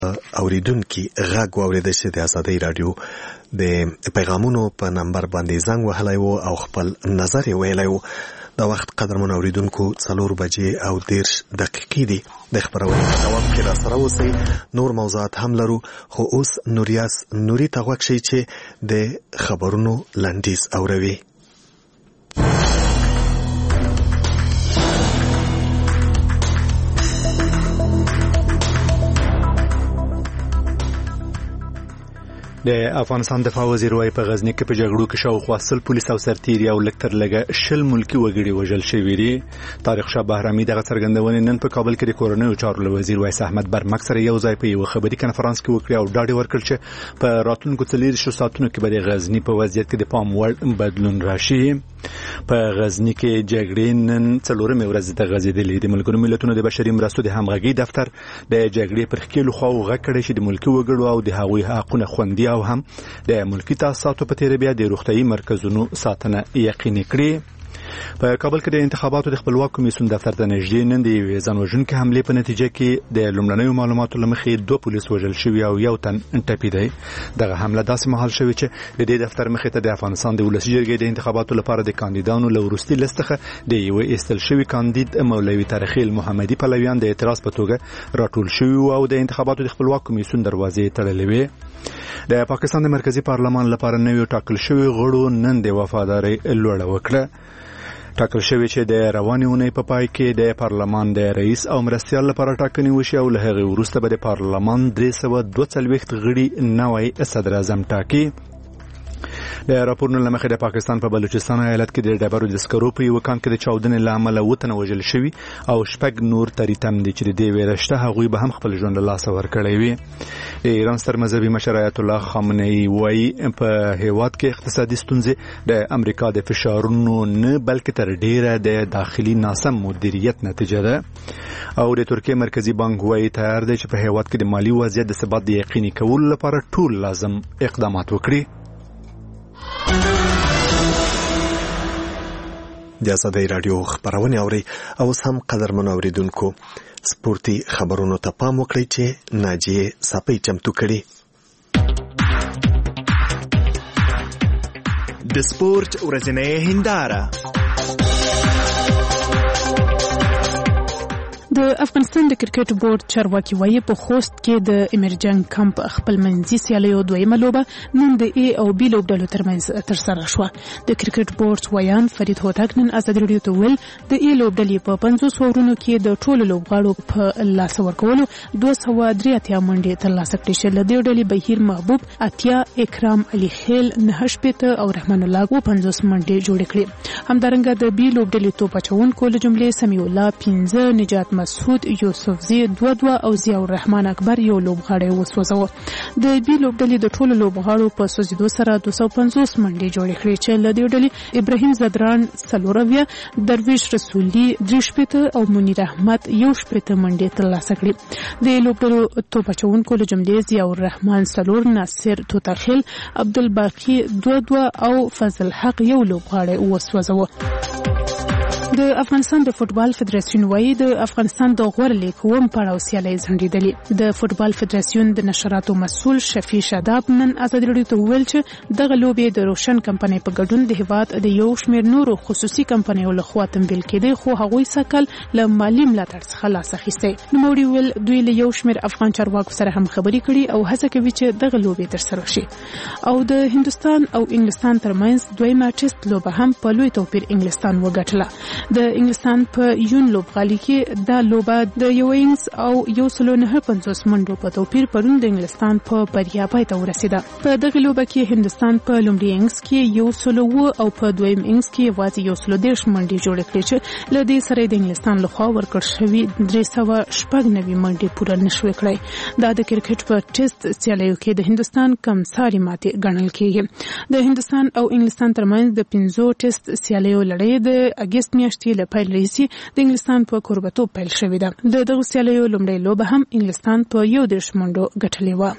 اوریدونکي غږ واوریدل چې د آزادۍ رادیو د پیغامونو په نمبر باندې زنګ وهلی و او خپل نظر یې ویلی و. دا وخت قدرمن اوریدونکو 4:10 دي. د خبرونې په جواب کې را سره اوسئ. نور موضوعات هم لرو، خو اوس نوري ته غوږ شئ چې د خبرونو لنډیز اوروي. د افغانستان دفاع وزیر وايي په غزنی کې په جګړو کې شاوخوا 100 پولیس او سرتیري او لکتر لګه 100 ملکی وګړي وژل شوي دي. طارق شاه بهرامي دغه څرګندونې نن په کابل کې د کورنیو چارو وزیر وایس احمد برمک سره یو ځای په یو خبري کنفرانس کې وکړي او ډاډ ورکړ چې په راتلونکو 30 ساعتونو کې به د غزنی په وضعیت کې د پام وړ بدلون راشي. په غزنی کې جګړې نن څلورمه ورځ ته غزیدلې. د ملګرو ملتونو د بشري مرستو د همغږي دفتر د جګړې پر خېلو خو غږ کړی چې د ملکی وګړو او د هغوی حقونه خوندي او هم د ملکی تاسیساتو په تیر بیا د روغتيایي مرکزونو ساتنه یقیني کړي. په کابل کې د انتخاباتو د خپلواک کمیسیون دفتر ته نږدې نن د ځانوژونکو حمله په نتیجه کې د لومړنیو معلوماتو لمخې 2 پولیس وژل شوي او یو تن ټپي. دغه حمله داسې مهال شوې چې د دې دفتر مخې ته د افغانستان د ولسي جرګې د انتخاباتو لپاره د کاندیدانو له وروستي لستخه د یو ایستل شوی کاندید مولوي تاریخي محمدي پلویان د اعتراض په توګه راټول شوي او د انتخاباتو د خپلواک کمیسیون دروازې تړلې وې. د پاکستان د مرکزی پارلمان لپاره نوی ټاکل شوی غړو نن د وفادارۍ لوړه وکړه. ټاکل شوی چې د روانې اونۍ په پای کې د پارلمان د رئیس او مرستیال لپاره ټاکنې وشي او له هغې وروسته به د پارلمان 342 غړي نوی صدر اعظم ټاکي. د راپورونو لمخې د پاکستان په بلوچستان ایالت کې د ډبرو د سکرو په یو کان کې د چاودنې له امله 2 تنه وژل شوي او 6 نور تریتم دي چې د دې ویرشته هغوی به هم خپل ژوند له لاسه ورکړی وي. د ایران ستر مذهبي مشر آیت الله خامنه‌ای وایي په هیواد کې اقتصادي ستونزې د امریکا د فشارونو نه بلکې تر ډیره د داخلي ناسم مدیریت نتیجه ده. او د ترکیه مرکزی بانک وایي تیار دی چې په هیواد کې د مالی وضعیت د ثبات د یقیني کولو لپاره ټول لازم اقدامات وکړي. د آزادۍ رادیو خبرونه اوري او اوس هم قدرمن اوریدونکو سپورتي خبرونو ته پام وکړئ چې ناجیه صافي چمتو کړي. د سپورت ورځنۍ هنداره. د افغانستان د کرکټ بورډ چارواکي وایي په خوست کې د امرجنګ کمپ خپل منځي سیالیو دویمه لوبه نن د ای او بی لوبډلو ترمنځ ترسره شوه. د کرکټ بورډ ویان فرید هوتک نن آزادي رادیو ته ویل د ای لوبډلې په 50 اورونو کې د ټولو لوبغاړو په لاس ورکولو 283 منډې ترلاسه کړې چې له دې ډلې بهیر محبوب اتیا، اکرام علي خیل 9 او رحمان الله 50 منډې جوړې کړې. همدارنګه د بی لوبډلې توپ اچونکو له جملې سمیع الله 15، نجات مسعود یوسفزی 2 او ضیاء الرحمن اکبر یو لوبغاړی وسوځاوه. د بی لوبډلې د ټولو لوبغاړو په سوځیدو سره 250 منډې جوړې کړې چې له دې ډلې ابراهیم زدران 4، درویش رسولي 3 او منیر احمد 1 منډې ترلاسه کړې. د لوبډلو توپ اچونکو له جملې ضیاء الرحمن 4، ناصر توتاخیل عبدالباقی 2 او فضل حق یو لوبغاړی وسوځاوه. د افغانستان د فوتبال فدراسیون وایي د افغانستان د غوړ لیګ اووم پړاو سیالۍ ځنډېدلې. د فوتبال فدراسیون د نشراتو مسؤل شفیع شاداب نن آزادي رادیو ته وویل چې دغه لوبې د روشن کمپنۍ په ګډون د هیواد د یو شمېر نورو خصوصي کمپنیو لخوا تمویل کېدې، خو هغوی سږ کال له مالي ملاتړ څخه لاس اخیستی. نوموړي ویل دوی له یو شمېر افغان چارواکو سره هم خبرې کړي او هڅه کوي چې دغه لوبې ترسره شي. او د هندوستان او انګلستان ترمنځ دویمه ټیسټ لوبه هم په لوی توپیر انګلستان وګټله. د انګلستان په یون لوبغالي کې دا لوبه د یو انګس او 150 منډو په توپیر پرون د انګلستان په بریا پای ته ورسیده. په دغه لوبه کې هندوستان په لومړي انګس کې 100 او په دویم انګس کې یوازې 110 منډې جوړې کړې چې له دې سره د انګلستان لخوا ورکړل شوي 390 منډې پوره نشوې کړې. دا د کرکټ په ټیسټ سیالیو کې د هندوستان کم ساري ماتې ګڼل کېږي. د هندوستان او انګلستان ترمنځ د 5 ټیسټ سیالیو لړۍ د اگست میاشتې له پیل راهیسې د انګلستان په کوربتوب پیل شوې ده. د دغه سیالیو لومړۍ لوبه هم انګلستان په 11 منډو ګټلې وه.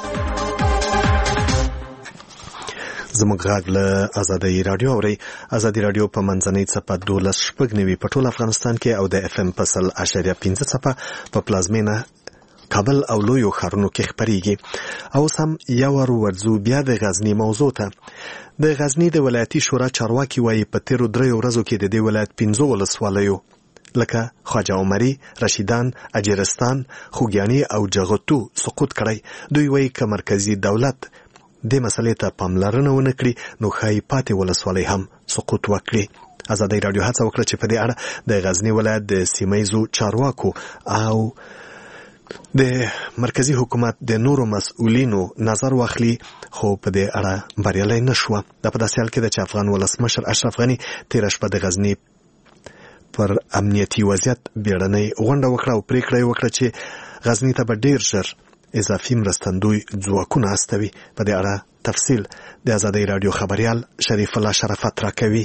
زموږ غږ له آزادۍ رادیو اوري. آزادۍ رادیو په منځنۍ څپه 12.9 په ټول افغانستان کې او د اف ام په 100.5 څپه په پلازمینه کابل او لویو ښارونو کې خپریږي. او سم یو ورځو بیا د غزنی موضوع ته. د غزنی د ولایتي شورا چارواکي وایي په تیرو 3 ورځو کې د دې ولایت 15 ولسوالیو لکه خواجه عمري، رشیدان، اجرستان، خوږیاڼي او جغتو سقوط کړی. دوی وایي که مرکزی دولت د مسلې ته پاملرنه ونه کړي نو ښایي پاتې ولسوالۍ هم سقوط وکړي. ازادي راډیو هڅه وکړه چې په دې اړه د غزنی ولایت د سیمه‌ییزو چارواکو او د مرکزی حکومت د نورو مسؤلینو نظر واخلي، خو په دې اړه بریالي نشوه. دا په داسې حال کې ده چې افغان ولسمشر اشرف غني تېره شپه د غزنی پر امنیتي وضعیت بیړنۍ غونډه وکړه او پریکړه یې وکړه چې غزنی ته به ډیر ژر اضافي مرستندوی ځواکونه استوي. په دې اړه تفصیل د ازادي راډیو خبريال شریف الله شرافت راکوي.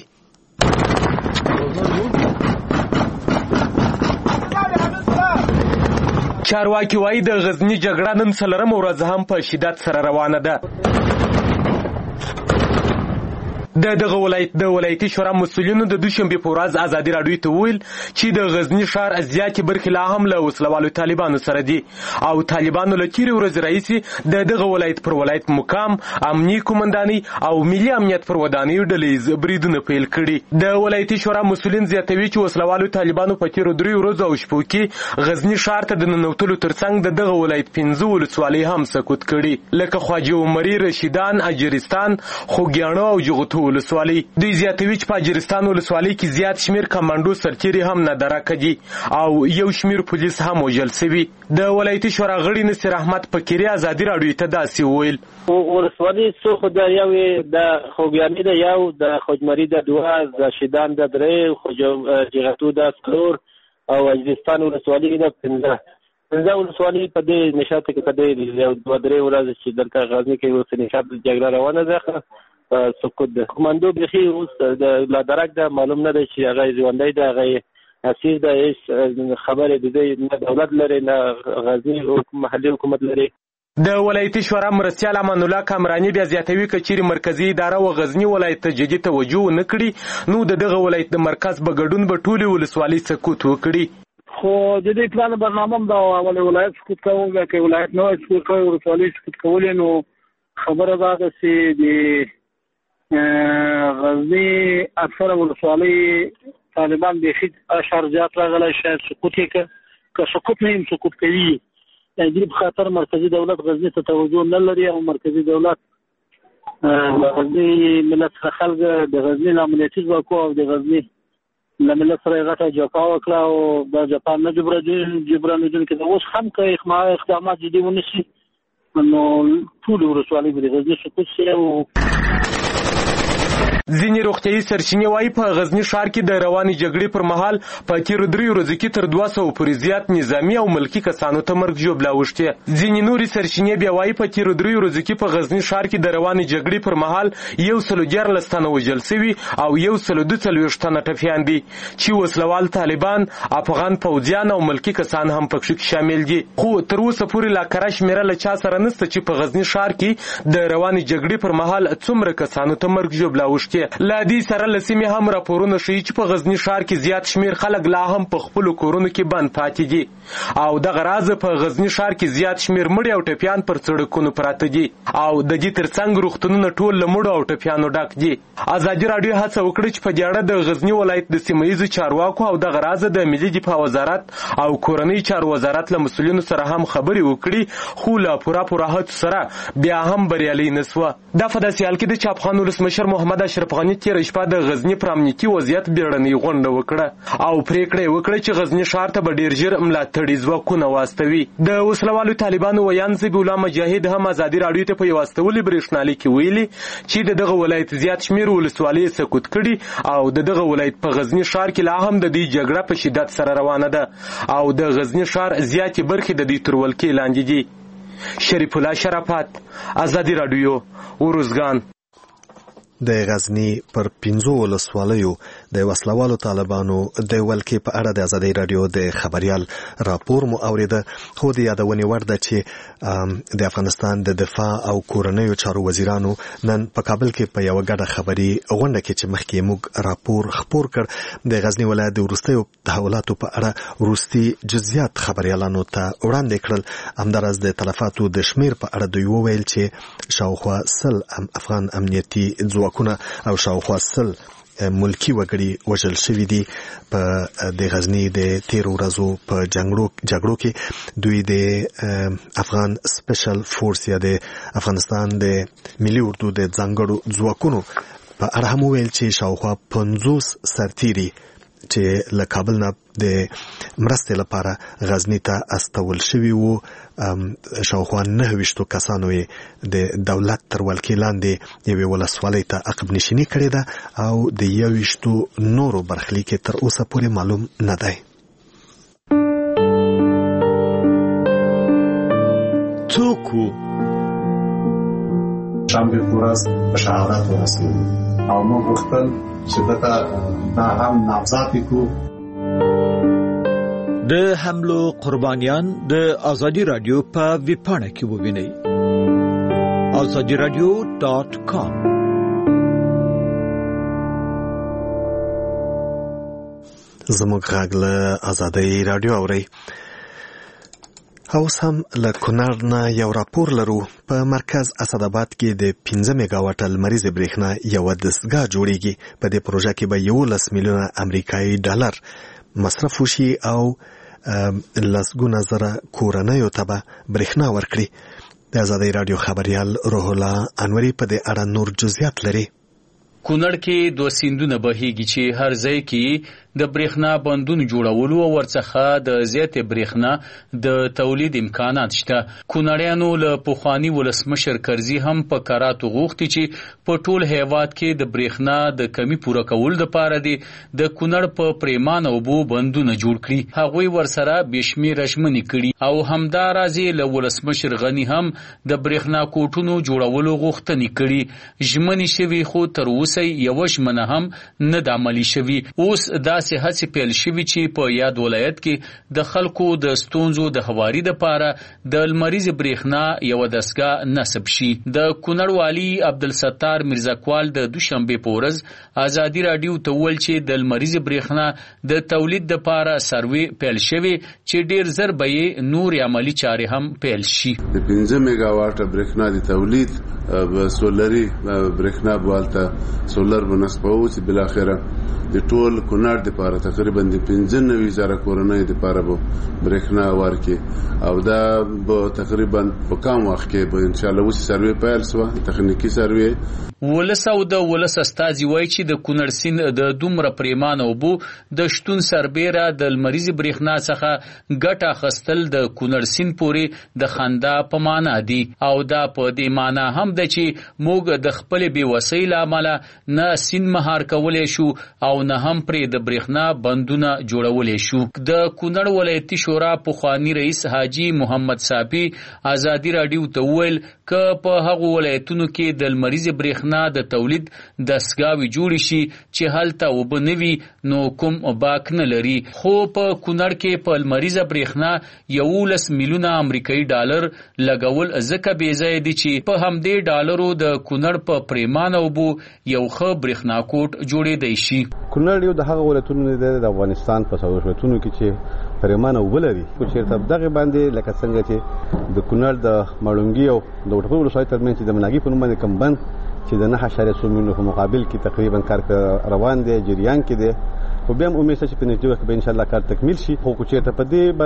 چارواکي وایي د غزنی جګړه نن څلورم ورځ هم په شدت سره روانه ده. دغه ولایت د ولایتي شورا مسؤلینو د دوشنبه په ورځ ازادي راډیو ته ویل چې د غزنی ښار ازیاتي برخې لا هم له وسلوالو طالبانو سره دي او طالبانو له تیرې ورځې راهیسې دغه ولایت پر ولایت مقام، امنیي قومنداني او ملي امنیت پر ودانیو ډلهییز بریدونه پیل کړي. د ولایتي شورا مسؤلین زیاتوي چې وسلوالو طالبانو په تیرو 3 ورځو او شپو کې غزنی ښار ته د ننوتلو ترڅنګ دغه ولایت 15 ولسوالۍ هم سقوط کړي، لکه خواجه عمري، رشیدان، اجرستان، خوږیاڼو او جغتو ولسوالۍ. دوی زیاتوي چې په اجرستان ولسوالۍ کې زیات شمیر کمانډو سرتیري هم ندرکه دي او یو شمیر پولیس هم وژل شوي. د ولایتي شورا غړي نصیر احمد فقیري ازادي راډیو ته داسې وویل: ولسوالۍ څو خو د یوې د خوږیاڼي د یو، د خوجمري د 2، د رشیدان د 3، جغتو د 4 او اجرستان ولسوالۍ د 15 ولسوالۍ په دې نشاط کې په دې 2-3 ورځې چې دلته غزنی کې اوس نشاط جګړه روانه ده سقوط ده. کمانډو بخي اوس د لادرک ده، معلوم نه دی چې هغه ژوندی ده، هغه اسیر ده، هیڅ خبرې د دې نه دولت لري نه غزنی او محلي حکومت لري. د ولایتي شورا مرستیال امان الله کامرانی بیا زیاتوي که چیرې مرکزی اداره و غزنی ولایت ته جدي توجه ونه کړي نو دغه ولایت د مرکز په ګډون به ټولې ولسوالۍ سقوط وکړي. خو د دې پلان برنامه هم دا اول ولایت سقوط کوو، که ولایت نو سقوط کوي ولسوالۍ سقوط کول، نو خبره دا ده چې د غزنی اکثر ولسوالۍ طالبان بیخي اشعار زیات راغلی، شاید سقوط یې که سقوط نه هم سقوط کوي. دې په خاطر مرکزی دولت غزنی ته توجه نه لري او مرکزی دولت غزنی ملت سره خلک د غزنی له امنیتي ځواکو او د غزنی له ملت سره غټه جفا وکړه او د جفا نه جبرانېدونکې ده. اوس هم که اقدامات جدي ونه شي نو ټولې ولسوالۍ به د غزني سقوط شي. او ځینې روغتیایي سرچینې وایي په غزنی ښار کې د روانې جګړې پر مهال په تیرو 3 ورځو کې تر 200 پورې زیات نظامي او ملکي کسانو ته مرګ ژوبله اوښتې. ځینې نورې سرچینې بیا وایي په تیرو 3 ورځو کې په غزنی ښار کې د روانې جګړې پر مهال 114 تنه وژل شوي او 142 تنه ټپیان دي چې وسلوال طالبان، افغان پوځیان او ملکي کسان هم پکې شامل دي. خو تر اوسه پورې لا کره شمیره له چا سره نشته چې په غزنی ښار کې د روانې جګړې پر مهال څومره کسانو ته مرګ ژوبله اوښتې. لا دې سره له سیمې هم راپورونه ښیي چې په غزنی ښار کې زیات شمیر خلک لا هم په خپلو کورونو کې بند پاتې دي او دغه راز په غزنی ښار کې زیات شمیر مړي او ټپیان پر سړکونو پراته دي او د دې ترڅنګ روغتونونه ټول له مړو او ټپیانو ډک دي. ازادي راډیو هڅه وکړه چې په دې اړه د غزنی ولایت د سیمه‌ییزو چارواکو او دغه راز د ملي دفاع وزارت او کورنۍ چارو وزارت له مسؤلینو سره هم خبرې وکړي، خو لا پوره هڅو سره بیا هم بریالي نسوه. دا په داسې حال کې ده چې افغان ولسمشر محمد اشرف غني تېره شپه د غزنی پر امنیتي وضعیت بیړنۍ غونډه وکړه او پریکړه یې وکړه چې غزنی ښار ته به ډېر ژر ملاتړي ځواکونه واستوي. د وسلوالو طالبانو ویان ذبیح الله مجاهد هم ازادي راډیو ته په یو استولي برېښنالیک کې ویلي چې دغه ولایت زیات شمیر ولسوالۍ سقوط کړي او دغه ولایت په غزنی ښار کې لا هم د دې جګړه په شدت سره روانه ده او د غزنی ښار زیاتې برخې د دې تر ولکې لاندې دي. شریف الله شرافت، ازادي راډیو، ورزګان. د غزنی پر 15 ولسوالیو د وسلوالو طالبانو د ولکې په اړه د ازادي رادیو د خبريال راپور مو اوریده. خو د یادونې وړ ده چې د افغانستان د دفاع او کورنیو چارو وزیرانو نن په کابل کې په یو غټه خبري غونډه کې چې مخکې موږ راپور خپور کړ د غزنی ولایت د وروستیو تحولاتو په اړه وروستي جزئیات خبريالانو ته وړاندې کړل. همدارس د تلفاتو د شمیر په اړه دوی وویل چې شاوخوا 100 افغان امنیتي ځواکونه او شاوخوا 100 ملکی وګړي وژل شوي دي. په د غزنی د 13 ورځو په جګړو کې دوی د افغان سپیشل فورس یا د افغانستان د ملي اردو د ځانګړو ځواکونو په اړه هم ویل چې شاوخوا 50 سرتیري چې له کابل نه د مرستې لپاره غزنی ته استول شوي وو. شاوخوا 29 کسانو د دولت تر ولکې لاندې یوې ولسوالۍ ته عقب نشیني کړې ده او د 21 نورو برخلیک تر اوسه پورې معلوم نه دی. توکو شنبه ورځ په شهادت ورسېدو او موږ غوښتل چې دا هم نامزد کو. د حملو قربانیان د ازادي رادیو په ویبپاڼه کې ووینئ. azadiradio.com. زموږ غږ له ازادي رادیو اورئ. اوس هم له کونړ نه یو راپور لرو. په مرکز اسداباد کې د 15 میگاواټ لمریزه برېښنا یو دستګاه جوړیږي. په دې پروژه کې به 11 میلیونه امریکایي ډالر مصرف وشي او لسګونه زره کورنیو ته به برېښنا ورکړي. د ازادي رادیو خبريال روح الله انوري په دې اړه نور جزئیات لري. کونړ کې 2 سیندونه بهيږي چې هر ځای کې د برېښنا بندونو جوړولو او ورڅخه د زیاتې برېښنا د تولید امکانات شته. کونړیانو له پخوانی ولسمشر کرزي هم په کراتو غوښتي چې په ټول هیواد کې د برېښنا د کمی پوره کول لپاره د کونړ په پریمان او بو بندونه جوړ کړي. هغوی ورسره بشمیر ژمنې کړي او همدارازي له ولسمشر غنی هم د برېښنا کوټونو جوړولو غوښتنې کړي. ژمنې شوي خو تر اوسه یو ژمنه هم نه د عملي شوي. اوس دا هڅې پیل شوي چې په یاد ولایت کې د خلکو د ستونزو د هواري لپاره د لمریزې برېښنا یو دستګاه نصب شي. د کونړ والي عبدالستار میرزاکوال د دوشنبه په ورځ ازادي رادیو ته ویل چې د لمریزې برېښنا د تولید لپاره سروې پیل شوی چې ډیر زر به نور عملی چارې هم پیل شي. د 15 میگاواټ برېښنا د تولید سولري برېښنا بوالته سولر بنسبو چې بل اخره د ټول کونړ د لپاره تقریبا د 95,000 کورنۍ د لپاره به برېښنا ورکړي او دا به تقریبا په کم وخت کې به ان شاء الله وسی سروې پیل شو. تخنیکی سروې ولس او د ولس استازي وایي چې د کونړ سیند د دومره پریمان او بو د شتون سربېره د لمریزې برېښنا څخه ګټه اخیستل د کونړ سیند پورې د خندا په معنا دي او دا په دې معنا هم ده چې موږ د خپل بې وسۍ له امله نه سیند مهار کولی شو او نه هم پرې د برېښنا بندونه جوړولی شو. د کونړ ولایتي شورا پخوانی رئیس حاجی محمد صافي ازادي رادیو ته وویل که په هغو ولایتونو کې د لمریزې برېښنا د تولید دستګاوې جوړې شي چې هلته اوبه نه وي نو کوم باک نه لري. خو په کونړ کې په لمریزه برېښنا 11 میلیونه امریکایي ډالر لګول ځکه بې ځایه دي چې په همدې ډالرو د کونړ په پریمان اوبو یو ښه برېښنا کوټ جوړېدی شي. کونړ یو د هغه ولایتونو دی د افغانستان په څلور ولایتونو کې چې پریمان اوبه لري. خو چېرته دغه باندې لکه څنګه چې د کونړ د مړونګي او د وټپور ولسوالۍ ترمنځ چې د مناګي په نوم باندې کم بند چې د 9.3 میلیونو په مقابل کې تقریبا کار روان دی جریان کې دی. خو بیا هم امید شته چې په نږدې وخت کې به انشاءالله کار تکمیل شي. خو چېرته په دې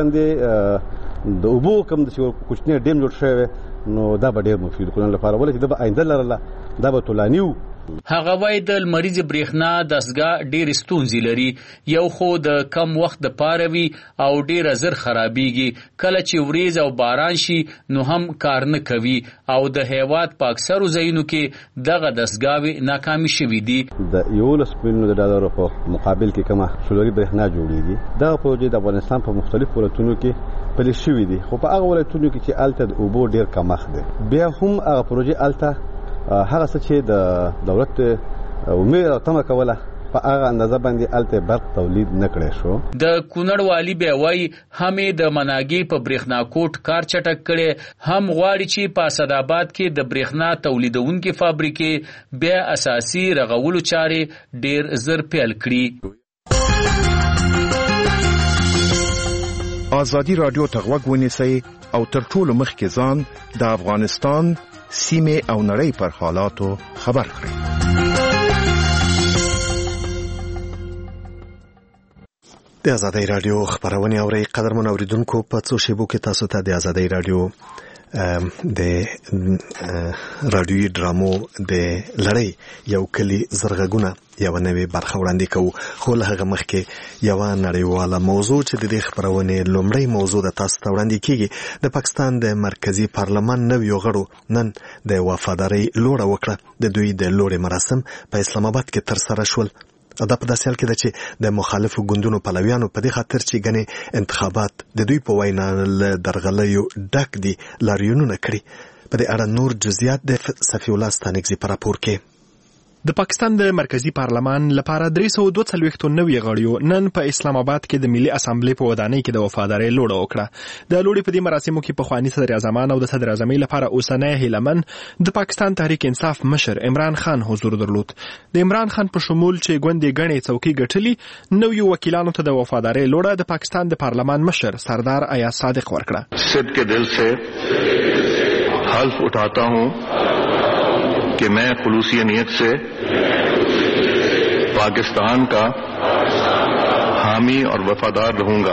باندې د اوبو کوم د کوچنی ډیم جوړ شوی نو دا به ډېر مفید کونړ لپاره ولې چې دا به آینده لرله دا به طولاني وو. هغه وای د لمریزې برېښنا دستګاه ډېر ستونزې لري. یو خو د کم وخت د پاره وي او ډېر زر خرابېږي. کله چې وریځ او باران شي نو هم کار نه کوي او د هیواد په اکثرو ځایونو کې دغه دستګاوې ناکامې شوي دي. د 11 میلیونو ډالرو په مقابل کې کومه سولري برېښنا جوړېږي. دغه پروژې د افغانستان په مختلفو ولایتونو کې پلي شوي دي. خو په هغه ولایتونو کې چې هلته د اوبو ډېر کمښت دی بیا هم هغه پروژې هلته هغه څه چې د دولت امید او تمه کوله په هغه اندازه باندې الته برق تولید نکړي شو. د کونړ والی بیا وای همې د مناګي په برېښنا کوټ کار چټک کړي، هم غواړي چې په اسداباد کې د برېښنا تولیدونکو فابریکې بیا اساسي رغولو چارې ډیر زر پیل کړي. آزادی رادیو ته غوږ ونیسئ او تر ټولو مخکې ځان د افغانستان سیمې او نړۍ پر حالاتو خبر کړئ. د آزادۍ رادیو خبرونه اورئ. قدرمن اوریدونکو، په څو شیبو کې تاسو ته د آزادۍ رادیو د رادیوي ډرامو د لړۍ یو کلی زرغونه یو نوې برخه وړاندې کوو، خو له هغه مخکې یو نړیواله موضوع چې د دې خبرونې لومړی موضوع د تاسو ته وړاندې کیږي. د پاکستان د مرکزی پارلمان نویو غړو نن د وفادارۍ لوړه وکړه. د دوی د لوړې مراسم په اسلام آباد کې ترسره شول. دا په داسې حال کې ده چې د مخالفو ګوندونو پلویانو په دې خاطر چې ګنې انتخابات د دوی په وینا له درغلیو ډک دي لاریونونه کړي. په دې اړه نور جزئیات د صفی الله ستانکزي په راپور کې. د پاکستان د مرکزی پارلمان لپاره 342 نوي غړیو نن په اسلام آباد کې د ملي اسامبلې په ودانۍ کې د وفادارۍ لوړه وکړه. د لوړې په دې مراسمو کې پخوانی صدر اعظم او د صدر اعظمۍ لپاره اوسنی هیلمن د پاکستان تحریک انصاف مشر عمران خان حضور درلود. د عمران خان په شمول چې ګوندې غنې څوکۍ ګټلي نویو وکیلانو ته د وفادارۍ لوړه د پاکستان د پارلمان مشر سردار ایاز صادق ورکړه. صدق के दिल से حلف उठाता हूं कि मैं खुलूसी नियत से पाकिस्तान का हामी और वफादार रहूंगा.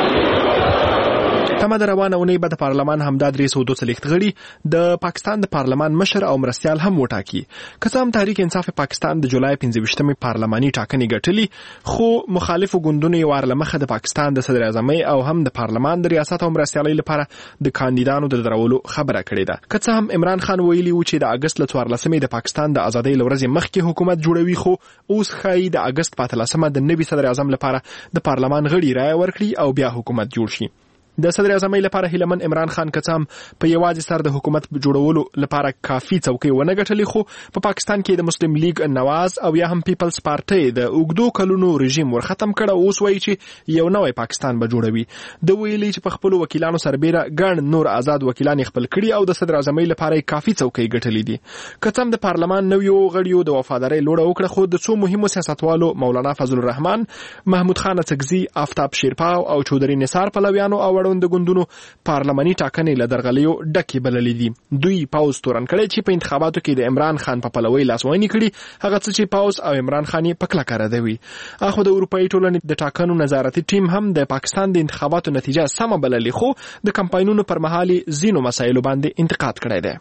تمه د روانه اونۍ به د پارلمان همدا 342 غړي د پاکستان د پارلمان مشر او مرستیال هم وټاکي. که څه هم تحریک انصاف پاکستان د جولای 15 پارلماني ټاکنې ګټلي، خو مخالفو ګوندونو یې وار له مخه د پاکستان د صدر اعظمۍ او هم د پارلمان د ریاست او مرستیالۍ لپاره د کاندیدانو د درولو خبره کړې ده. که څه هم عمران خان ویلي و چې د اگست له 14 د پاکستان د ازادۍ لورځې مخکې حکومت جوړوي، خو اوس ښایي د اگست 15 د نوي صدر اعظم لپاره د پارلمان غړي رایه ورکړي او بیا حکومت جوړ شي. د صدر اعظمۍ لپاره هیلمن عمران خان کڅام په یوازې سر د حکومت جوړولو لپاره کافي څوکۍ ونه ګټلې، خو په پاکستان کې د مسلم لیگ نواز او یا هم پیپلز پارټي د اوګدو کلونو رژیم ورختم کړه. اوس وایي چې یو نوی پاکستان به جوړوي. د ویلي چې په خپل وکیلانو سربېره ګڼ نور آزاد وکیلان خپل کړي او د صدر اعظمۍ لپاره کافي څوکۍ ګټلې دي. کڅام د پارلمان نویو غړیو د وفادارۍ لوړه وکړه، خو د څو مهمو سیاستوالو مولانا فضل الرحمن، محمود خان اڅکزي، آفتاب شیرپاو او چودري نثار پلویانو او وړاند ګوندونو پارلماني ټاکنې له درغلیو ډکې بللې دي. دوی پاوز تورن کړی چې په انتخاباتو کې د عمران خان په پلوۍ لاسوهنې کړي، هغه څه چې پاوز او عمران خان یې په کلکه ردوي. اخو د اروپایي ټولنې د ټاکنو نظارتي ټیم هم د پاکستان د انتخاباتو نتیجه سمه بللې، خو د کمپاینونو پر مهال ځینو مسایلو باندې انتقاد کړی دی.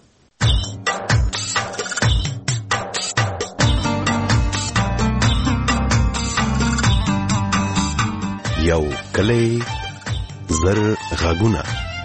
یو کلی زر غاګونه.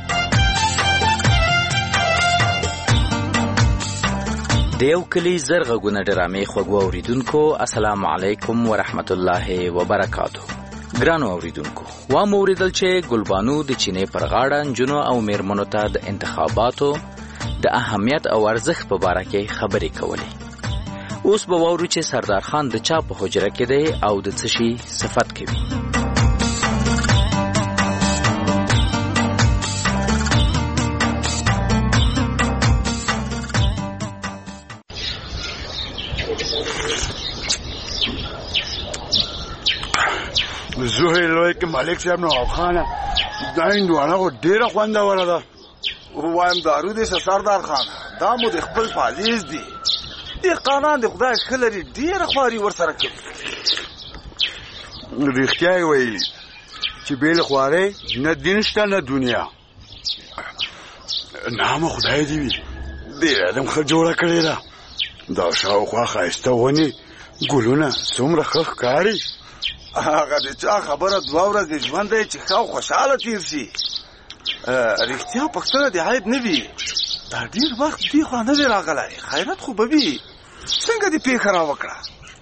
د یو کلی زر غاګونه ډرامې خوږو اوریدونکو، السلام علیکم ورحمت الله وبرکاتو. ګرانو اوریدونکو، وام اوریدل چې ګلبانو د چینې پر غاړه نجونو او میرمنو ته د انتخاباتو د اهمیت او ارزښت په باره کې خبرې کولې. اوس به واورو چې سردار خان د چا په حجره کې دی او د څه شي صفت کوي. زوهی لوی که ملک صاحب نواب خانه دا هندوانه خو ډیره خوندوره ده. وایم دارو دې سردار خان، دا مو د خپل پالیز دي. دهقانان د خدای ښه لري، ډیره خواري ورسره کوي. رښتیا یې ویلي چې بې له خوارۍ نه دین شته نه دنیا. نامه خدای دې وي، ډېر ادم ښه جوړه کړې ده. دا شاوخوا ښایسته ونې ګلونه څومره ښه ښکاري. هغه د چا خبره 2 ورځې ژوند دی چې ښه او خوشحاله تیر شي. رښتیا پښتنه د عیب نه وي. دا ډېر وخت دې خوا نه دی راغلی، خیرات خو به وي. څنګه دې پېښه راوکړه؟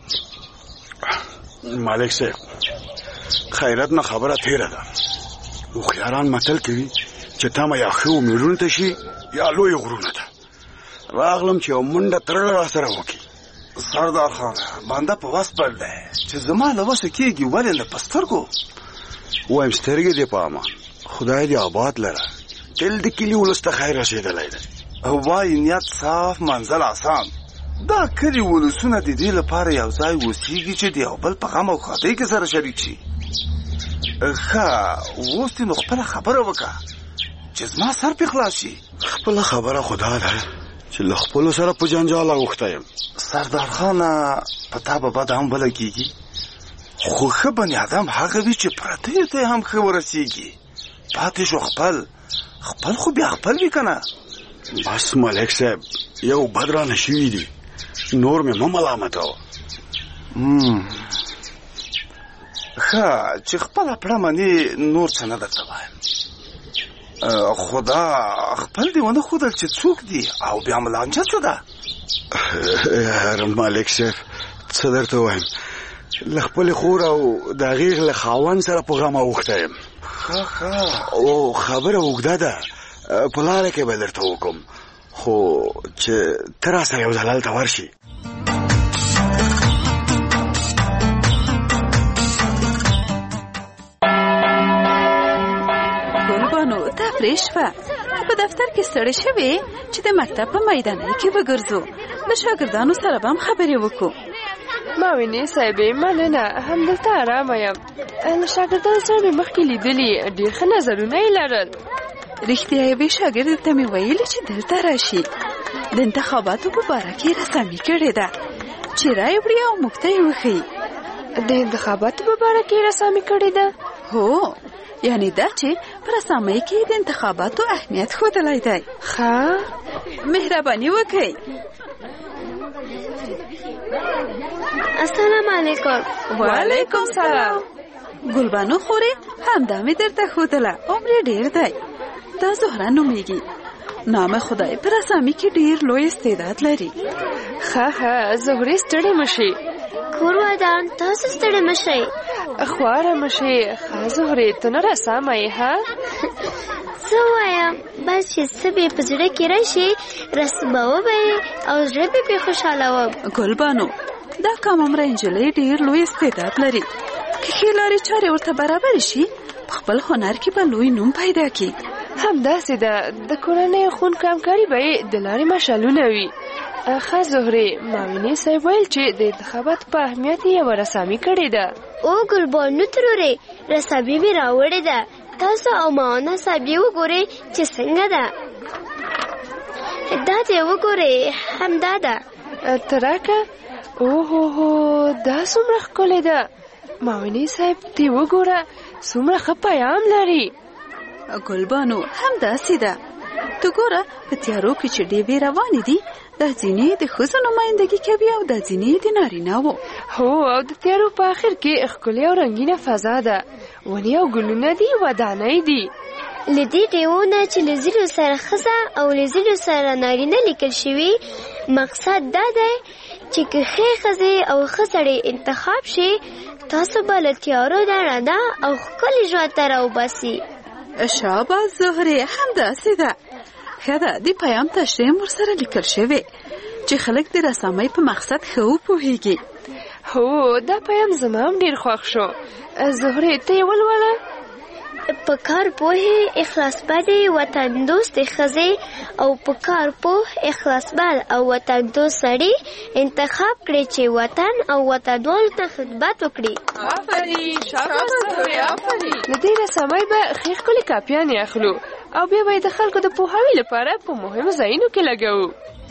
مالک صاحب، خیرات نه خبره تېره ده. هوښیاران متل کوي چې تمه یا ښه امیدونو ته شي یا لوی غرونو ته. راغلم چې یو منډه ترړه راسره وکړي. سردار خان بنده په وس پر دی چې زما له وسه کېږي ولې نه په سترګو وایم سترګې دې په امان خدای دې آباد لره تل د کلي ولس ته خیر رسېدلی دی وایي نیت صاف منزل آسان دا کلي ولسونه د دې لپاره یو ځای اوسېږي چې د یو بل په غم او ښادۍ کې سره شریک شي ښه اوس دې نو خپله خبره وکړه چې زما سر پې خلاص شي خپله خبره خدا ده چې له خپلو سره په جنجال اوښتی یم سردار خانه په تا به بد هم ولګېږي خو ښه بني ادم هغه وي چې پرتیو ته هم ښه ورسېږي پاتې شو خپل خو بیا خپل وي که نه بس ملک صاحب یو بد رانه شوي دي نور مې مه ملامتوه ښه چې خپله پړه منې نور څه نه درته وایم خدا خپل دې ونه ښودل چې څوک دي او بیا ملانجه څه ده ملک صاحب څه درته وایم له خپلې خور او د هغې له خاوند سره په غم اوښتی یم او خبره اوږده ده په لاره کې به درته وکړم خو چې ته را سره یو ځل هلته ورشي تفریح شوه په دفتر کې ستړې شوې چې د مکتب په میدانۍ کې وګرځو د شاګردانو سره به هم خبرې وکړو ماوینې صاحبې مننه همدلته ارامه یم له شاګردانو سره مې مخکې لیدلي ډېر ښه نظرونه یې لرل رښتیا یوې شاګردې ته مې ویلي چې دلته راشي د انتخاباتو په باره کې رسامي کړې ده چې رایې وړي او موږ ته یې وښیي د انتخاباتو په باره کې رسامي کړې ده هو یعنی دا چې پر رسامۍ کې د انتخاباتو اهمیت ښودلی دی ښه مهرباني وکړئ السلام علیکم وعلیکم سلام ګلبانو خورې همدا مې درته ښودله عمر ډېر دی دا زهره نومیږي نام خدای پر رسامي کې ډېر لوی استعداد لري ښه زهرې ستړې مه شي کور ودان تاسو ستړې مه شئ خواره مه شي ښه زهرې ته نه رسامه یې ها څه وایم بس چې څه به په زړه کې راشي رسموه به یې او زړه به پرې خوشحالوم ګلبانو دا کاممره نجلۍ ډېر لوی استعداد لري که ښې لارې چارې ورته برابرې شي په خپل هنر کې به لوی نوم پیدا کړي همداسې ده د کورنۍ خونکو همکاري به یې د لارې مشالونه وي ښه زهرې ماوینې صاحب ویل چې د انتخاباتو په اهمیت یې یوه رسامي کړې ده او ګلبانو ترورې رسامي مې راوړې ده تاسو او معاونه صاحب یې وګورئ چې څنګه ده دا دې وګورئ همدا ده ته راکه اوهو دا څومره ښکلې ده ماوینې صاحب دې وګوره څومره ښه پیام لري ګلبانو همداسې ده ته ګوره په تیارو کې چې ډیوې روانې دي دا ځینې د ښځو نمایندګي کوي او دا ځینې د نارینه‌وو هو او د تیارو په آخر کې ښکلې او رنګینه فضا ده ونې او ګلونه دي ودانۍ دي له دې ډیوو نه چې له ځینو سره ښځه او له ځینو سره نارینه لیکل شوي مقصد دا دی چې که ښې ښځې او ښه سړی انتخاب شي تاسو به له تیارو نه رڼا او ښکلي ژوند ته راوباسي شاباس زهرې همداسې ده ښه ده د پیام تشریح ورسره لیکل شوی چې خلک د رسامۍ په مقصد ښه وپوهیږي هو دا پیام زما هم ډېر خوښ شو زهرې ته یې ولوله په کار پوهې اخلاصمندې وطن دوستې ښځې او په کار پوه اخلاصمند او وطن دوست سړي انتخاب کړي چې وطن او وطنوالو ته خدمت وکړي آفرین شاباس زهرې آفرین له دې رسامۍ به ښې ښکلې کاپیانې اخلو او بیا به یې د خلکو د پوهاوي لپاره په مهمو ځایونو کې لګوو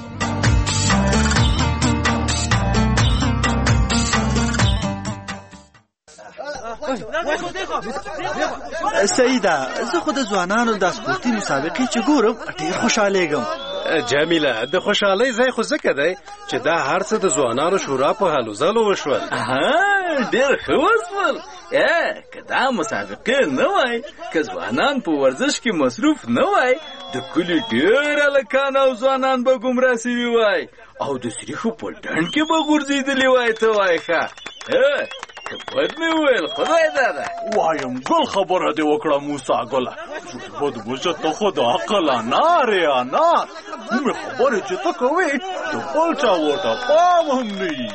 سیده زه خو د ځوانانو د سپورتي مسابقې چې ګورم ډېر خوشحالېږم جمیله د خوشحالۍ ځای خو ځکه دی چې دا هر څه د ځوانانو شورا په هلو ځلو وشول ډېر ښه وشول که دا مسابقې نه وای که ځوانان په ورزش کې مصروف نه وای د کلي ډېر هلکان او ځوانان به ګمراه سوي وای او د سریښو په ډنډ کې به غورځېدلي وای ته وای ښه که بد مې وویل خدای داده وایم ګل خبره دې وکړه موسی ګله بد موشه ته خو د عقل انار یې انار کومې خبرې چې ته کوې د بل چا ورته پام هم نه وي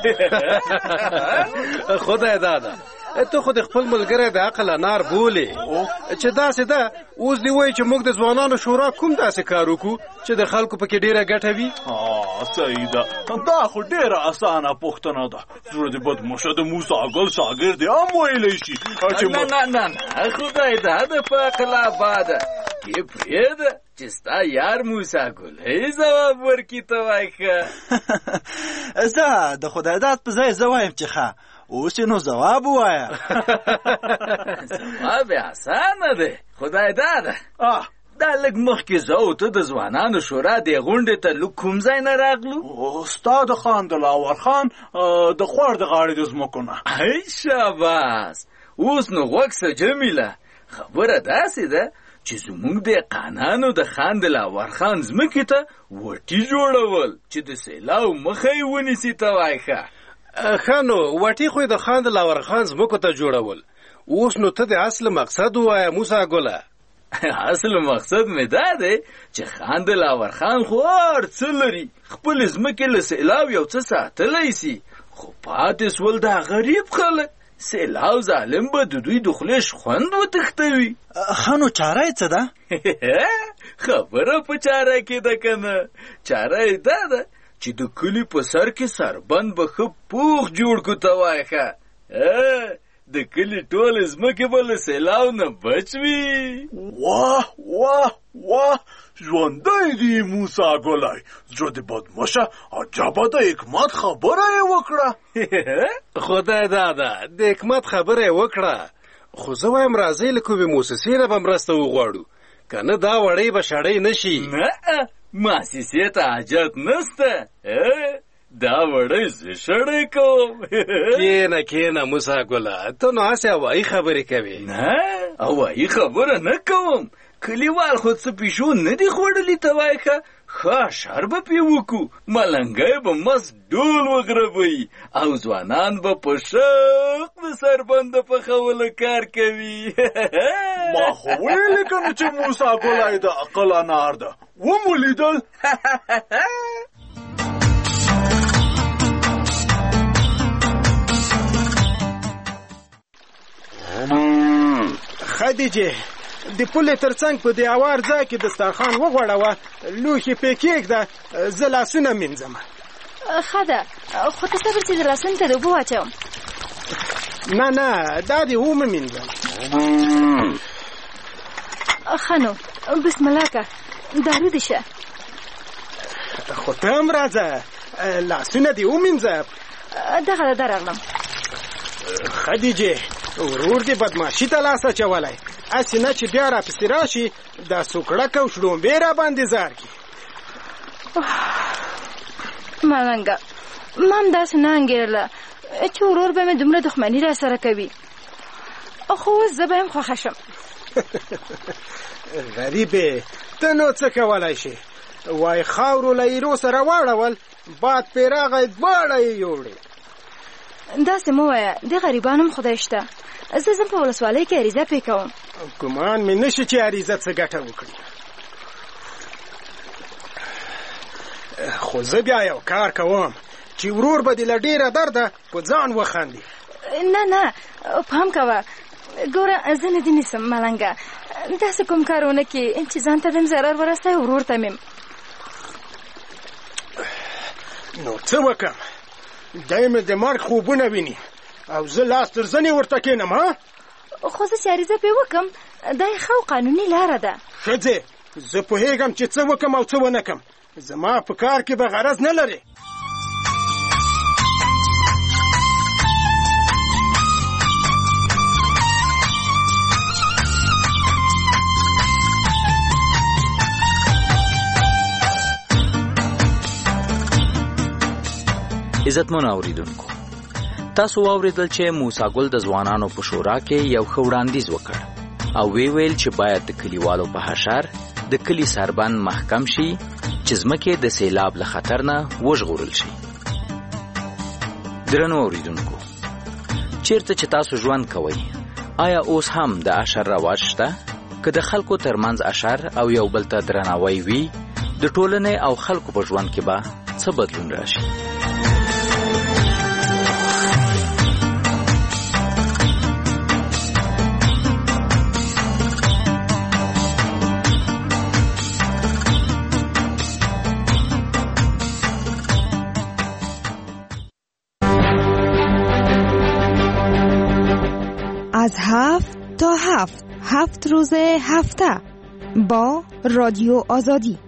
خدای داده ته خو د خپل ملګری د عقل انار بولې چې داسې ده اوس دې وایي چې موږ د ځوانانو شورا کوم داسې کار وکړو چې د خلکو پکې ډېره ګټه وي صحیح ده دا خو ډېره اسانه پوښتنه ده زړه د بدموشه د موسی ګل شاګرد یې هم ویلی شي نه خدای داده په عقل آباده یې پرېږده چې ستا یار موسی ګل ځواب ورکړي ته وایي ښه زه د خدای داد په ځای زه وایم چې ښه اوس نو جواب ووایه جواب یې اسانه دی خدای داده دا لږ مخکې زه او ته د ځوانانو شورا دې غونډې ته لږ کوم ځای نه راغلو ستا د خان د لاور خان د خوړ د غاړې د ځمکو نه ای شاباس اوس نو غوږ سه جمیله خبره داسې ده چې زموږ د قانانو د خان د لاور خان ځمکې ته وټي جوړول چې د سیلاو مخه یې ونیسي ته وایي ښه ښه نو وټي خو یې د خان د لاور خان ځمکو ته جوړول اوس نو ته د اصل مقصد ووایه موسی ګله اصل مقصد مې دا دی چې خان د لاور خان خو هر څه لري خپل ځمکې له سیلاو یو څه ساتلی سي خو پاتې سول دا غریب خلک سیلاو ظالم به د دوی د خولې خوند وتښتوي ښه نو چاره یې څه ده خبره په چاره کې ده که نه چاره یې دا ده چې د کلي په سر کې سربند به ښه پوخ جوړ کړو ته وایه ښه د کلي ټولې ځمکې به له سیلاو نه بچ وي واه واه واه ژوندی دی موسی ګلی زړه د بدموشه عجبه د حکمت خبره یې وکړه خدای داده د حکمت خبره یې وکړه خو زه وایم راځئ له کومې موسسې نه به مرسته وغواړو که نه دا وړۍ به شړۍ نه شي نه مؤسسې ته حاجت نسته دا وړۍ زه شړۍ کوم کېنه موسی ګله ته نو هسې هوایي خبرې کوې نه هوایي خبره نه کوم کلیوال خو څه پیشو نه دي خوړلي ته وایي ښه ښه اشر به پرې وکړو ملنګی به مست ډول وغربوي او ځوانان به په شوق د سربنده پخولو کار کوي ما خو ویلې که نه چې موسی ګلی د عقل انار ده ومو لیدل خدیجه د پولې ترڅنګ په دې اوار ځای کې دسترخوان وغوړوه لوښي پې کېږده زه لاسونه مینځم ښه ده خو ته صبر چې د لاسونو ته د اوبه واچوم نه دا دې ومه مینځم ښه نو بسم الله که دارو دې شه خو ته هم راځه لاسونه دې ومینځه دغه ده راغلم خدیجه ورور دې بدماشي ته لاس اچولی هسې نه چې بیا راپسې راشي دا سوکړک او شړومبې را باندې زار کړي ملنګه ما هم داسې نه انګېرله چې ورور به مې دومره دښمني را سره کوي خو اوس زه به هم خوښه شم غریبې ته نو څه کولی شي وای خاورو له ایرو سره واړول باد پرې راغی دواړه یې یوړې داسې مه وایه د غریبان هم خدای شته زه ځم په ولسوالۍ کې عریضه پې کوم ګمان مې نشي چې عریضه څه ګټه وکړي خو زه بیا یو کار کوم چې ورور به دې له ډېره درده په ځان وخاندي نه پام کوه ګوره زه نه دې نیسم ملنګه داسې کوم کار ونه کړې چې ځان ته دم ضرر ورسوي ورور ته مې نو څه وکړم دی مې د مرګ خوبونه ویني او زه لاس تر زنې ورته کښېنم خو زه چې عریضه پرې وکړم دا یې ښه او قانوني لاره ده ښځې زه پوهېږم چې څه وکړم او څه ونه کړم زما په کار کې به غرض نه لرې عزتمن اوریدونکو تاسو واوریدل چې موسی ګل د ځوانانو په شورا کې یو ښه وړاندیز وکړ او ویل چې باید د کلیوالو په حشر د کلی سربند محکم شي چې ځمکې د سیلاب له خطر نه وژغورل شي. درنو اوریدونکو چیرته چې تاسو ژوند کوئ آیا اوس هم د اشر رواج شته؟ که د خلکو ترمنځ اشر او یو بل ته درناوی وي د ټولنې او خلکو په ژوند کې به څه بدلون راشي؟ از 7 تا 7 روز هفته با رادیو آزادی.